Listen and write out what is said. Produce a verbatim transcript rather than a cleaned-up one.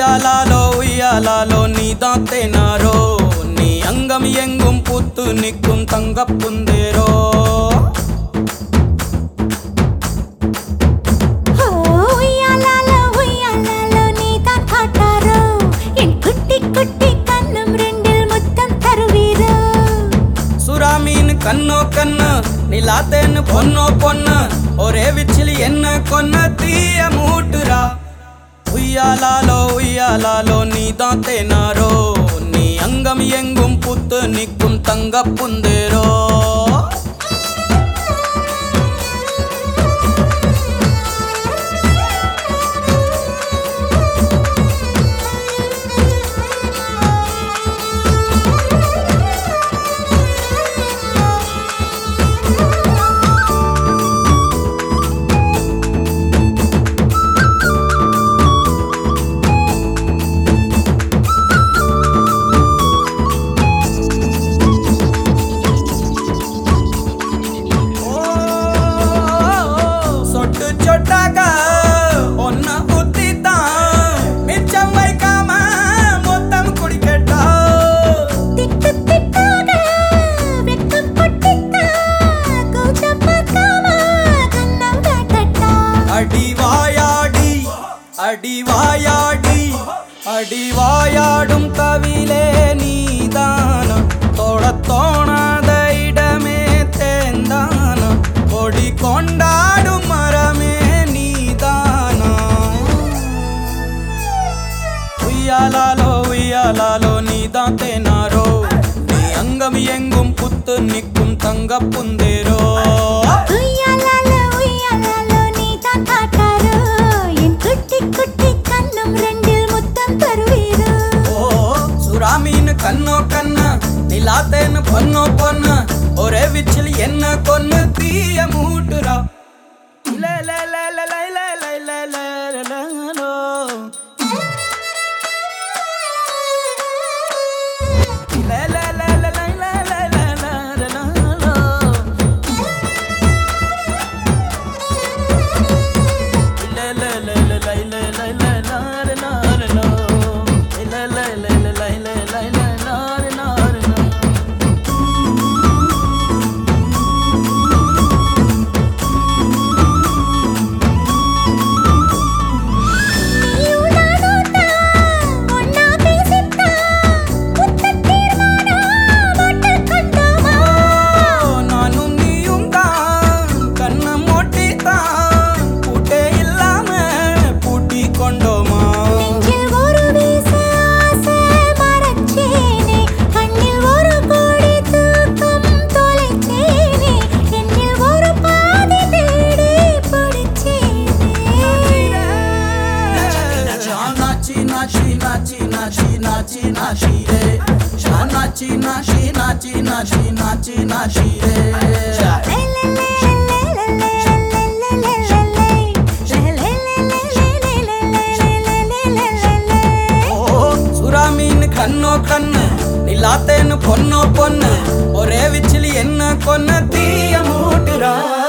உய்யாலாலோ உய்யாலாலோ நீதான் தேனாரோ, நீ அங்கம் எங்கும் பூத்து நிற்கும் தங்கப் புந்தேரோ. சுறாமீன் கண்ணோ கண்ணு நிலாத்தேன்னு பொண்ணோ பொண்ணு, ஒரே விச்சிலி என்ன கொன்ன தீய மூட்டுரா. உய்யாலாலோ உய்யாலாலோ நீதான் தேனாரோ, நீ அங்கம் எங்கும் பூத்து நிற்கும் தங்கப் புந்தேரோ. அடிவாயாடி அடிவாயாடி அடிவாயாடும் தவிலே நீதானா, தோடத் தோணாத இடமே தேந்தானா, கொடி கொண்டாடும் மரமே நீதானா. உய்யாலாலோ உய்யாலாலோ நீதான் தேனாரோ, நீ அங்கம் எங்கும் புத்து நிற்கும் தங்கப் புந்தேரோ. சுறாமீன் கண்ணோ கண்ணு நிலாத்தேன்னு பொண்ணோ பொண்ணு, ஒரே விச்சில் என்ன கொன்னு தீய மூட்டுரா. Nachi nachi re, nachi nachi nachi nachi nachi nachi re. சுறாமீன் கண்ணோ கண்ணு நிலாத்தேன்னு பொண்ணோ பொண்ணு, ஒரே விச்சிலி என்ன கொன்ன தீய மூட்டுரா.